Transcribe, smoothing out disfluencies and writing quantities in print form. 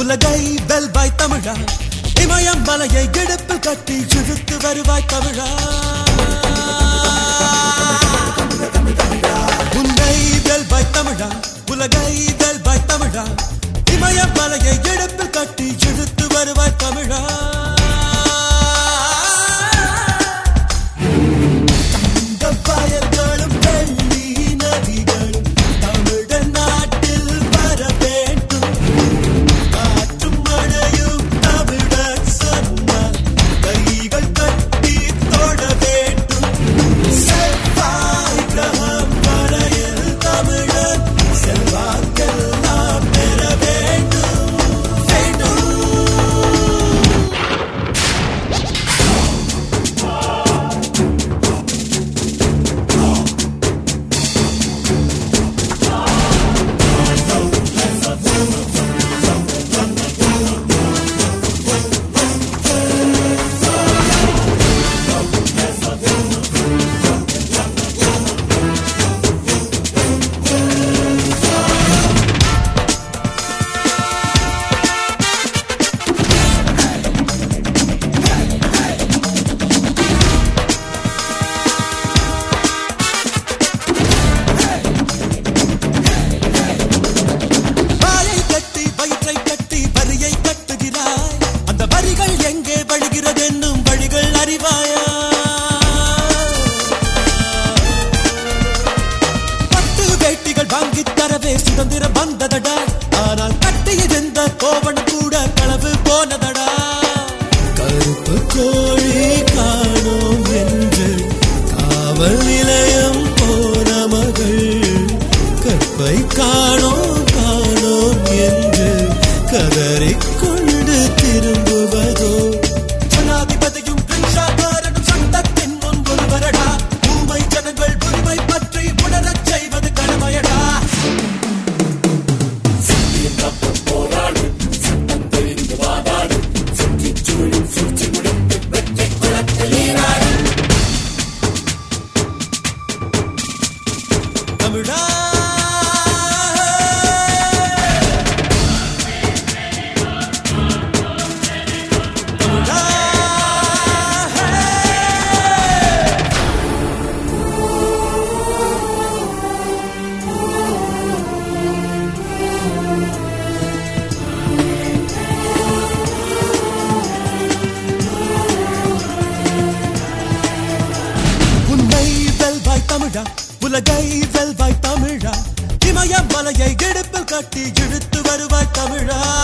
உலகை வெல்வாய் தமிழா, இமயம் மலையை இடுப்பில் கட்டி இழுத்து வருவாய் தமிழா. உன்னை வெல்வாய் தமிழா, உலகை வெல்வாய் தமிழா, இமயம் மலையை இடுப்பில் கட்டி இழுத்து வருவாய் தமிழா. சுதந்திரம் வந்ததடா, ஆனால் கட்டியிருந்த கோவணம் கூட களவு போனதடா. கருப்பு கோழி காணோம் என்று காவல் நிலையம் போன மகள், கற்பை காணோம் காணோம் என்று கதறிக்கொண்டு திரும்புவதோ. ஜனாதிபதியும் பிரின்சாகாரனும் சட்டத்தின் முன் ஒருவரடா, ஊமை ஜனங்கள் உரிமை பற்றி உணரச் செய்வது கடமையடா. தமிழா தமிழா, உலகை வெல்வாய் தமிழா, இமயம் மலையை இடுப்பில் கட்டி இழுத்து வருவாய் தமிழா.